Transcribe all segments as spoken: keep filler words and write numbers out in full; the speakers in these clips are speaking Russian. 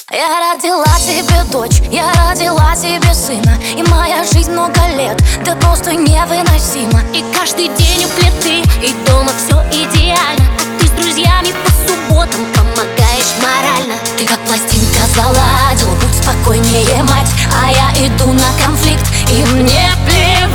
Я родила тебе дочь, я родила тебе сына, и моя жизнь много лет, да просто невыносима. И каждый день у плиты, и дома все идеально, а ты с друзьями по субботам помогаешь морально. Ты как пластинка заладил, будь спокойнее, мать, а я иду на конфликт, и мне плевать.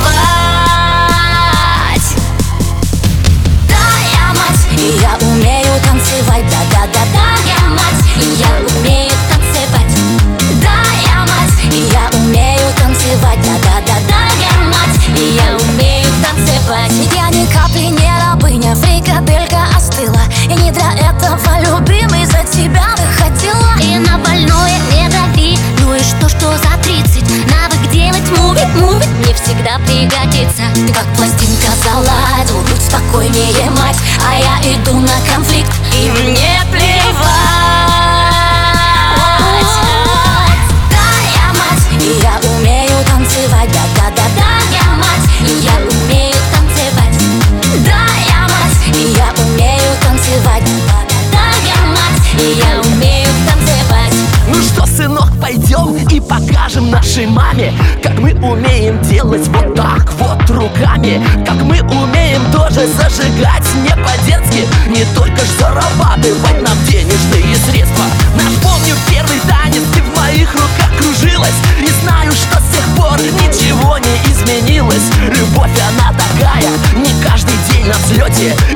Да, я мать, и я умею танцевать, да-да-да-да, я мать, и я умею танцевать. Да, я мать, и я умею танцевать, да-да-да-да, я мать, и я умею танцевать. Ведь я ни капли не рабыня, фрикаделька остыла, и не для этого, любимый, за тебя выходила. И на больное не дави, ну и что, что за тридцать? Навык делать мувит, мувит мне всегда пригодится. Ты как пластинка заладил, будь спокойнее, мать, а я иду на конфликт, и мне плевать. Да, я мать, и я умею танцевать, да-да-да-да, я мать, и я умею танцевать. Да, я мать, и я умею танцевать, да-да-да, я мать, и я умею танцевать. Ну что, сынок, пойдем и покажем нашей маме, как мы умеем делать вот так вот руками, как мы умеем тоже зажигать не по-детски, не только ж зарабатывать нам денежные средства. Наш, помню, первый танец, ты в моих руках кружилась, и знаю, что с тех пор ничего не изменилось. Любовь, она такая, не каждый день на взлете,